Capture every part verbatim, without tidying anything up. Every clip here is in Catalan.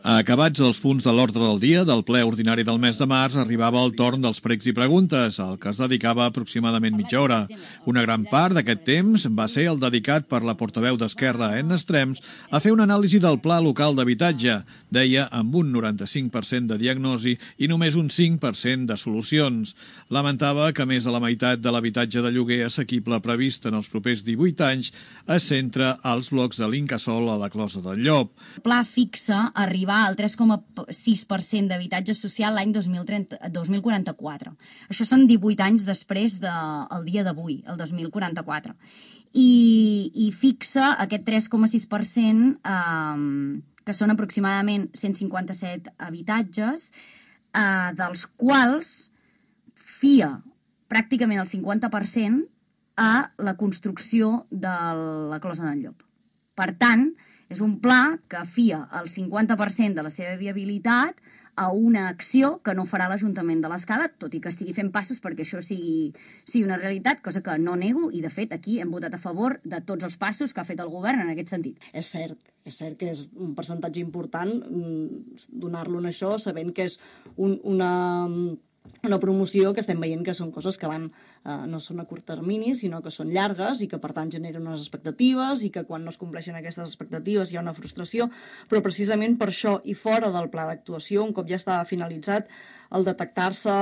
Acabats els punts de l'ordre del dia del ple ordinari del mes de març, arribava el torn dels pregs i preguntes, al que es dedicava aproximadament mitja hora. Una gran part d'aquest temps va ser el dedicat per la portaveu d'Esquerra, Enna Estrems, a fer una anàlisi del pla local d'habitatge. Deia amb un noranta-cinc per cent de diagnosi i només un cinc per cent de solucions. Lamentava que més de la meitat de l'habitatge de lloguer assequible previst en els propers divuit anys es centra als blocs de l'Incasòl a la Closa del Llop. El pla fixa arribar al tres coma sis per cent d'habitatge social l'any dos mil quaranta-quatre. Això són divuit anys després del dia d'avui, el dos mil quaranta-quatre. I, i fixa aquest tres coma sis per cent, eh, que són aproximadament cent cinquanta-set habitatges, eh, dels quals fia pràcticament el cinquanta per cent a la construcció de la Closa del Llop. Per tant, és un pla que fia el cinquanta per cent de la seva viabilitat a una acció que no farà l'Ajuntament de l'Escala, tot i que estigui fent passos perquè això sigui, sigui una realitat, cosa que no nego, i de fet aquí hem votat a favor de tots els passos que ha fet el govern en aquest sentit. És cert, és cert que és un percentatge important donar-lo en això, sabent que és un, una... una promoció que estem veient que són coses que van, eh, no són a curt termini, sinó que són llargues i que per tant generen unes expectatives i que quan no es compleixen aquestes expectatives hi ha una frustració, però precisament per això i fora del pla d'actuació, un cop ja estava finalitzat, el detectar-se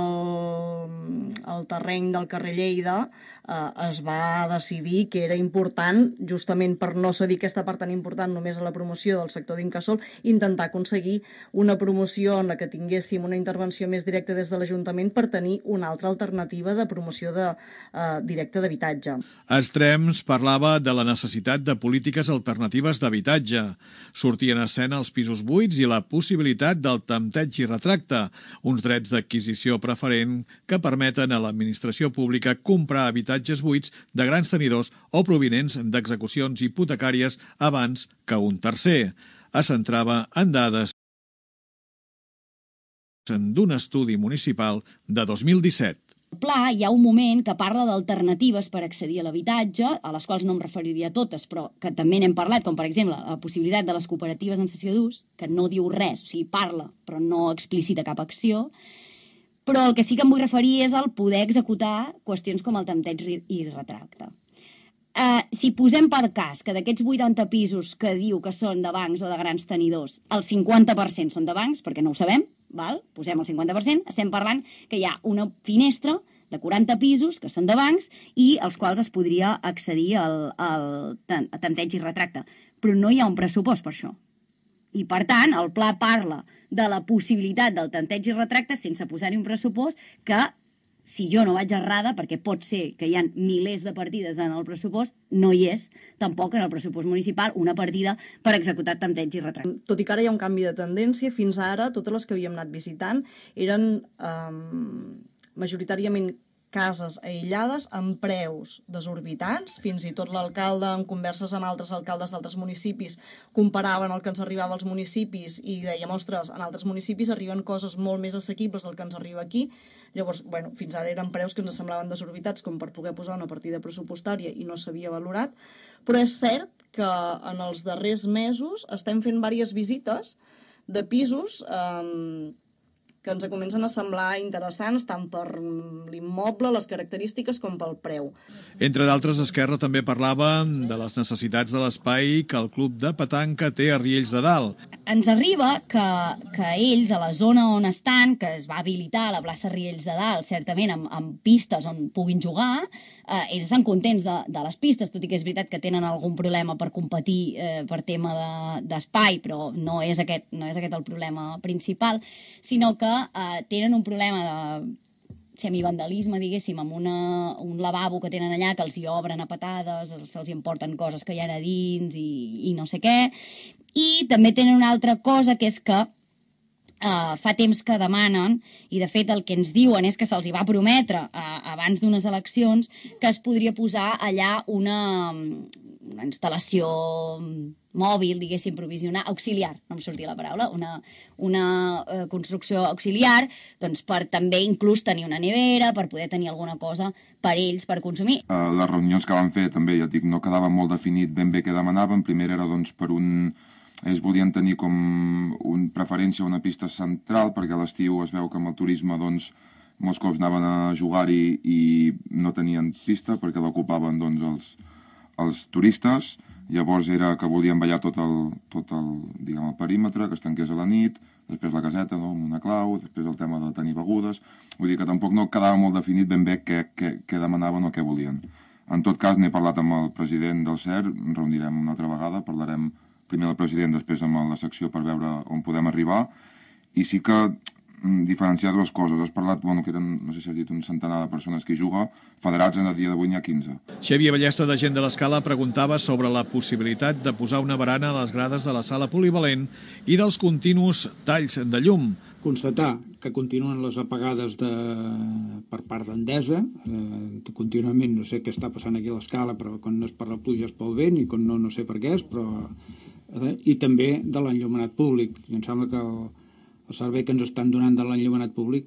el, el terreny del carrer Lleida, eh, es va decidir que era important, justament per no cedir aquesta part tan important només a la promoció del sector d'Incasòl, intentar aconseguir una promoció en la que tinguéssim una intervenció més directa des de l'Ajuntament per tenir una altra alternativa de promoció de, eh, directa d'habitatge. Estrems parlava de la necessitat de polítiques alternatives d'habitatge. Sortien a escena els pisos buits i la possibilitat del tempteig i retracte, uns drets d'adquisició preferent que permeten a l'administració pública comprar habitatges buits de grans tenidors o provinents d'execucions hipotecàries abans que un tercer. Es centrava en dades d'un estudi municipal de dos mil disset. Al pla hi ha un moment que parla d'alternatives per accedir a l'habitatge, a les quals no em referiria a totes, però que també n'hem parlat, com per exemple la possibilitat de les cooperatives en cessió d'ús, que no diu res, o sigui, parla, però no explicita cap acció. Però el que sí que em vull referir és al poder executar qüestions com el tempteig i retracte. Uh, si posem per cas que d'aquests vuitanta pisos que diu que són de bancs o de grans tenidors, el cinquanta per cent són de bancs, perquè no ho sabem, val? Posem el cinquanta per cent, estem parlant que hi ha una finestra de quaranta pisos que són de bancs i als quals es podria accedir al, al tempteig i retracte. Però no hi ha un pressupost per això. I, per tant, el pla parla de la possibilitat del tempteig i retracte sense posar-hi un pressupost que, si jo no vaig errada, perquè pot ser que hi ha milers de partides en el pressupost, no hi és tampoc en el pressupost municipal una partida per executar tempteig i retracte. Tot i que ara hi ha un canvi de tendència, fins ara totes les que havíem anat visitant eren eh, majoritàriament cases aïllades amb preus desorbitats. Fins i tot l'alcalde, en converses amb altres alcaldes d'altres municipis, comparaven el que ens arribava als municipis i dèiem, ostres, en altres municipis arriben coses molt més assequibles del que ens arriba aquí. Llavors, bueno, fins ara eren preus que ens semblaven desorbitats com per poder posar una partida pressupostària i no s'havia valorat, però és cert que en els darrers mesos estem fent diverses visites de pisos eh, que ens comencen a semblar interessants tant per l'immoble, les característiques, com pel preu. Entre d'altres, Esquerra també parlava de les necessitats de l'espai que el club de petanca té a Riells de Dalt. Ens arriba que, que ells, a la zona on estan, que es va habilitar a la plaça Riells de Dalt, certament amb, amb pistes on puguin jugar, eh, ells estan contents de, de les pistes, tot i que és veritat que tenen algun problema per competir eh, per tema d'espai, de, però no és, aquest, no és aquest el problema principal, sinó que Uh, tenen un problema de semivandalisme, diguéssim, amb una, un lavabo que tenen allà que els hi obren a patades, se'ls emporten coses que hi ha a dins i, i no sé què. I també tenen una altra cosa, que és que uh, fa temps que demanen, i de fet el que ens diuen és que se'ls hi va prometre uh, abans d'unes eleccions que es podria posar allà una, una instal·lació mòbil, diguéssim, provisional, auxiliar, no em sortia la paraula, una, una eh, construcció auxiliar, doncs per també inclús tenir una nevera, per poder tenir alguna cosa per ells, per consumir. Uh, les reunions que vam fer també, ja et dic, no quedava molt definit ben bé què demanaven. Primer era doncs per un ells volien tenir com una preferència a una pista central, perquè a l'estiu es veu que amb el turisme doncs, molts cops anaven a jugar-hi i no tenien pista perquè l'ocupaven doncs, els, els turistes. Llavors era que volien ballar tot el, tot el, diguem, el perímetre, que es tanqués a la nit, després la caseta, no?, amb una clau, després el tema de tenir begudes. Vull dir que tampoc no quedava molt definit ben bé què, què, què demanaven o què volien. En tot cas, n'he parlat amb el president del C E R, ens reunirem una altra vegada, parlarem primer amb el president, després amb la secció per veure on podem arribar, i sí que diferenciar dues coses. Has parlat, bueno, que eren, no sé si has dit, un centenar de persones que hi juga, federats en el dia d'avui n'hi ha quinze. Xavier Ballesta, de Gent de l'Escala, preguntava sobre la possibilitat de posar una barana a les grades de la sala polivalent i dels continus talls de llum. Constatar que continuen les apagades de, per part d'Endesa, eh, contínuament, no sé què està passant aquí a l'Escala, però quan no és per la pluja és pel vent i quan no, no sé per què és, però... Eh, i també de l'enllumenat públic. I em sembla que el, el servei que ens estan donant de l'enllumenat públic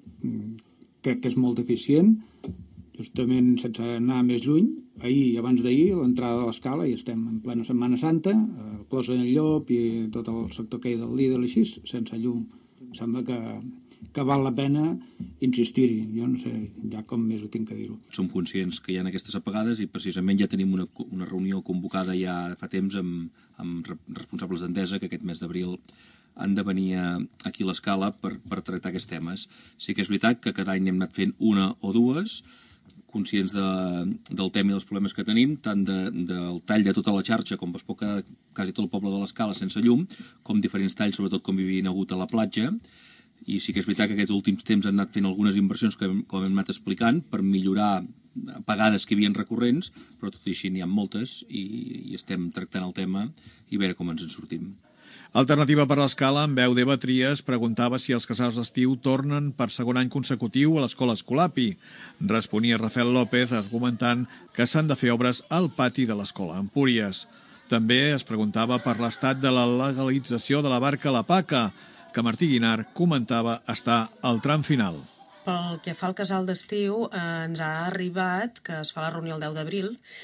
crec que és molt eficient, justament sense anar més lluny. Ahir i abans d'ahir, a l'entrada de l'Escala, i estem en plena Setmana Santa, el Clos del Llop i tot el sector que hi del Lidl i així, sense llum. Em sembla que, que val la pena insistir-hi. Jo no sé ja com més ho tinc que dir-ho. Som conscients que hi ha aquestes apagades i precisament ja tenim una, una reunió convocada ja fa temps amb, amb responsables d'Endesa que aquest mes d'abril han de venir aquí a l'Escala per, per tractar aquests temes. Sí que és veritat que cada any hem anat fent una o dues, conscients de, del tema i dels problemes que tenim, tant de, del tall de tota la xarxa, com es pot quedar quasi tot el poble de l'Escala sense llum, com diferents talls, sobretot com hi havia hagut a la platja. I sí que és veritat que aquests últims temps han anat fent algunes inversions, que, com hem anat explicant, per millorar apagades que hi havia recurrents, però tot i així n'hi ha moltes i, i estem tractant el tema i veure com ens en sortim. Alternativa per l'Escala, amb veu d'Eva Trias, preguntava si els casals d'estiu tornen per segon any consecutiu a l'escola Escolapi. Responia Rafael López argumentant que s'han de fer obres al pati de l'escola Empúries. També es preguntava per l'estat de la legalització de la barca a la Paca, que Martí Guinar comentava estar al tram final. Pel que fa al casal d'estiu, eh, ens ha arribat que es fa la reunió el deu d'abril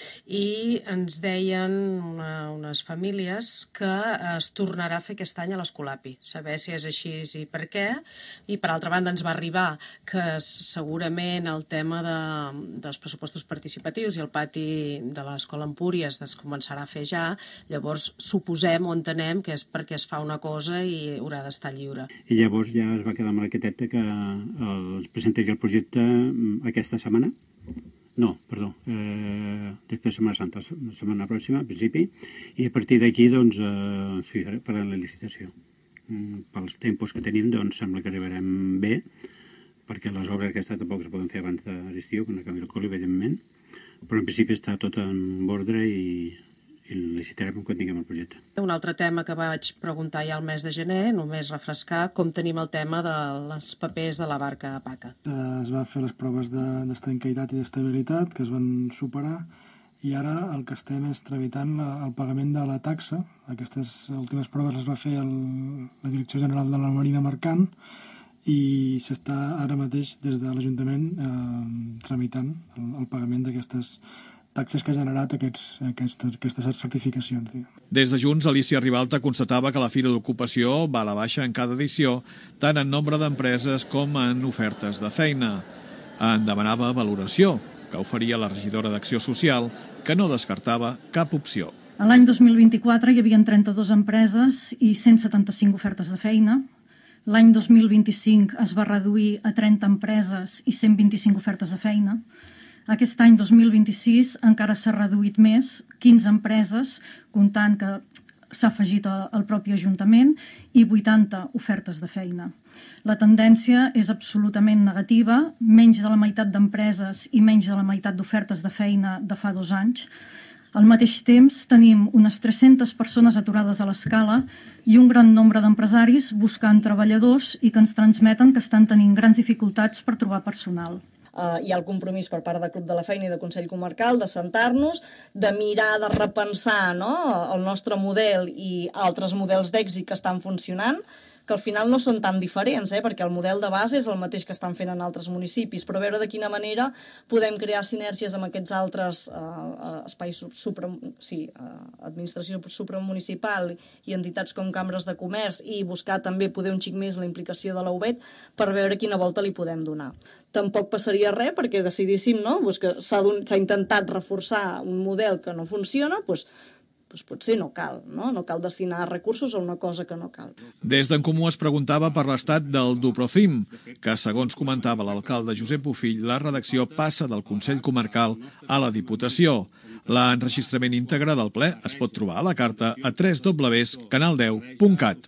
i ens deien una, unes famílies que es tornarà a fer aquest any a l'Escolapi, saber si és així i per què. I per altra banda ens va arribar que segurament el tema de, dels pressupostos participatius i el pati de l'escola Empúries es començarà a fer ja, llavors suposem o entenem que és perquè es fa una cosa i haurà d'estar lliure. I llavors ja es va quedar amb l'arquitecte que el presentaré el projecte aquesta setmana? No, perdó, eh, després de Setmana Santa, la setmana pròxima, al principi, i a partir d'aquí, doncs, eh, sí, faran la licitació. Mm, pels tempos que tenim, doncs, sembla que arribarem bé, perquè les obres aquestes tampoc es poden fer abans de l'estiu, quan acabi el col·li, evidentment, però en principi està tot en ordre i i licitarem quan tinguem el projecte. Un altre tema que vaig preguntar ja al mes de gener, només refrescar com tenim el tema de les papers de la barca a Paca. Es va fer les proves d'estanquitat i d'estabilitat, que es van superar, i ara el que estem és tramitant el pagament de la taxa. Aquestes últimes proves les va fer el, la Direcció General de la Marina Mercant i s'està ara mateix des de l'Ajuntament eh, tramitant el, el pagament d'aquestes taxes que ha generat aquests, aquestes, aquestes certificacions. Des de Junts, Alicia Ribalta constatava que la Fira d'Ocupació va a la baixa en cada edició, tant en nombre d'empreses com en ofertes de feina. En demanava valoració, que oferia la regidora d'Acció Social, que no descartava cap opció. L'any dos mil vint-i-quatre hi havia trenta-dues empreses i cent setanta-cinc ofertes de feina. L'any dos mil vint-i-cinc es va reduir a trenta empreses i cent vint-i-cinc ofertes de feina. Aquest any, dos mil vint-i-sis, encara s'ha reduït més, quinze empreses, comptant que s'ha afegit el propi Ajuntament, i vuitanta ofertes de feina. La tendència és absolutament negativa, menys de la meitat d'empreses i menys de la meitat d'ofertes de feina de fa dos anys. Al mateix temps, tenim unes tres-centes persones aturades a l'Escala i un gran nombre d'empresaris buscant treballadors i que ens transmeten que estan tenint grans dificultats per trobar personal. Uh, hi ha el compromís per part del Club de la Feina i del Consell Comarcal de sentar-nos, de mirar, de repensar, no?, el nostre model i altres models d'èxit que estan funcionant, que al final no són tan diferents, eh? Perquè el model de base és el mateix que estan fent en altres municipis, però veure de quina manera podem crear sinergies amb aquests altres eh, espais supra, sí, eh, administració supramunicipal i entitats com cambres de comerç i buscar també poder un xic més la implicació de la U B E T per veure quina volta li podem donar. Tampoc passaria res perquè decidíssim, no?, pues que s'ha intentat reforçar un model que no funciona, doncs, doncs potser no cal, no? No cal destinar recursos a una cosa que no cal. Des d'en Comú es preguntava per l'estat del Duprocim, que, segons comentava l'alcalde Josep Bofill, la redacció passa del Consell Comarcal a la Diputació. L'enregistrament íntegre del ple es pot trobar a la carta a w w w punt canal deu punt cat.